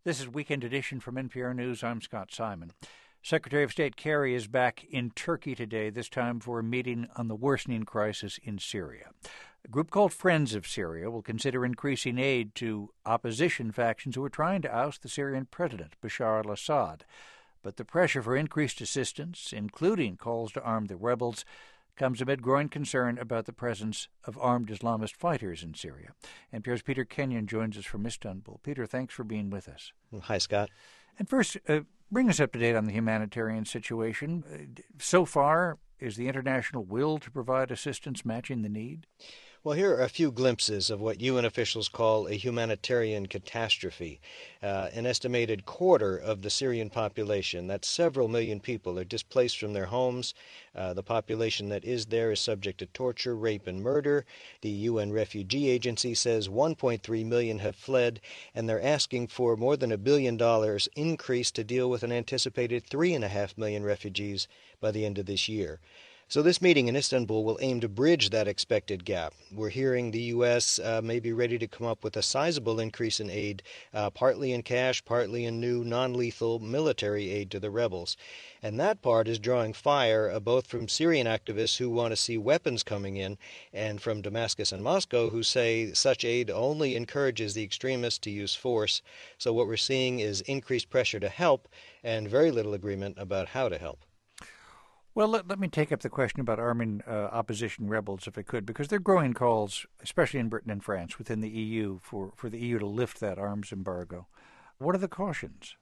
This is Weekend Edition from NPR News. I'm Scott Simon. Secretary of State Kerry is back in Turkey today, this time for a meeting on the worsening crisis in Syria. A group called Friends of Syria will consider increasing aid to opposition factions who are trying to oust the Syrian president, Bashar al-Assad. But the pressure for increased assistance, including calls to arm the rebels, comes amid growing concern about the presence of armed Islamist fighters in Syria. NPR's Peter Kenyon joins us from Istanbul. Peter, thanks for being with us. Hi, Scott. And first, bring us up to date on the humanitarian situation. So far, is the international will to provide assistance matching the need? Well, here are a few glimpses of what UN officials call a humanitarian catastrophe. An estimated quarter of the Syrian population, that's several million people, are displaced from their homes. The population that is there is subject to torture, rape, and murder. The UN Refugee Agency says 1.3 million have fled, and they're asking for more than $1 billion increase to deal with an anticipated 3.5 million refugees by the end of this year. So this meeting in Istanbul will aim to bridge that expected gap. We're hearing the U.S. May be ready to come up with a sizable increase in aid, partly in cash, partly in new non-lethal military aid to the rebels. And that part is drawing fire both from Syrian activists who want to see weapons coming in and from Damascus and Moscow who say such aid only encourages the extremists to use force. So what we're seeing is increased pressure to help and very little agreement about how to help. Well, let me take up the question about arming opposition rebels, if I could, because there are growing calls, especially in Britain and France, within the EU, for the EU to lift that arms embargo. What are the cautions?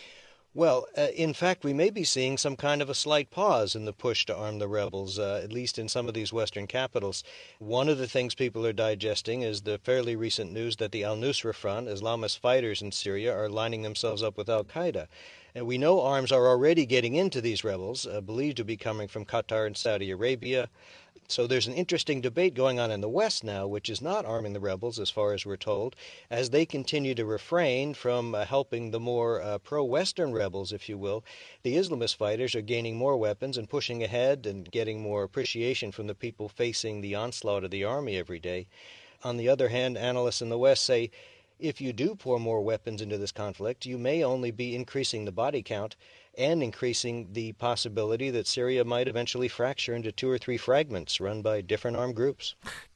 Well, in fact, we may be seeing some kind of a slight pause in the push to arm the rebels, at least in some of these Western capitals. One of the things people are digesting is the fairly recent news that the al-Nusra Front, Islamist fighters in Syria, are lining themselves up with al-Qaeda. And we know arms are already getting into these rebels, believed to be coming from Qatar and Saudi Arabia. So there's an interesting debate going on in the West now, which is not arming the rebels, as far as we're told, as they continue to refrain from helping the more pro-Western rebels, if you will. The Islamist fighters are gaining more weapons and pushing ahead and getting more appreciation from the people facing the onslaught of the army every day. On the other hand, analysts in the West say, if you do pour more weapons into this conflict, you may only be increasing the body count and increasing the possibility that Syria might eventually fracture into 2 or 3 fragments run by different armed groups.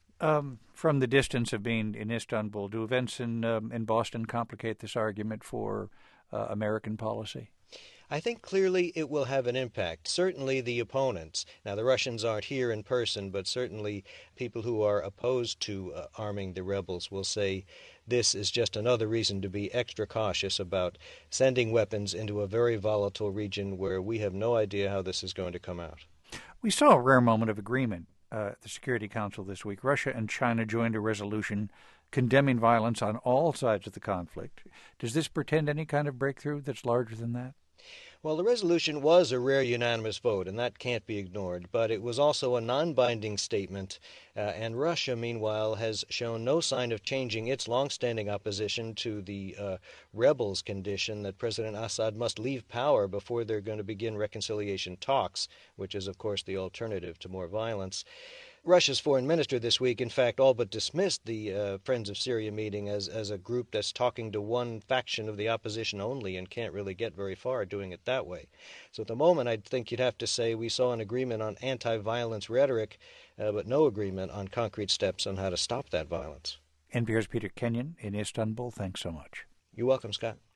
From the distance of being in Istanbul, do events in Boston complicate this argument for American policy? I think clearly it will have an impact. Certainly the opponents. Now, the Russians aren't here in person, but certainly people who are opposed to arming the rebels will say this is just another reason to be extra cautious about sending weapons into a very volatile region where we have no idea how this is going to come out. We saw a rare moment of agreement at the Security Council this week. Russia and China joined a resolution condemning violence on all sides of the conflict. Does this portend any kind of breakthrough that's larger than that? Well, the resolution was a rare unanimous vote, and that can't be ignored, but it was also a non-binding statement, and Russia, meanwhile, has shown no sign of changing its long-standing opposition to the rebels' condition that President Assad must leave power before they're going to begin reconciliation talks, which is, of course, the alternative to more violence. Russia's foreign minister this week, in fact, all but dismissed the Friends of Syria meeting as a group that's talking to one faction of the opposition only and can't really get very far doing it that way. So at the moment, I think you'd have to say we saw an agreement on anti-violence rhetoric, but no agreement on concrete steps on how to stop that violence. NPR's Peter Kenyon in Istanbul. Thanks so much. You're welcome, Scott.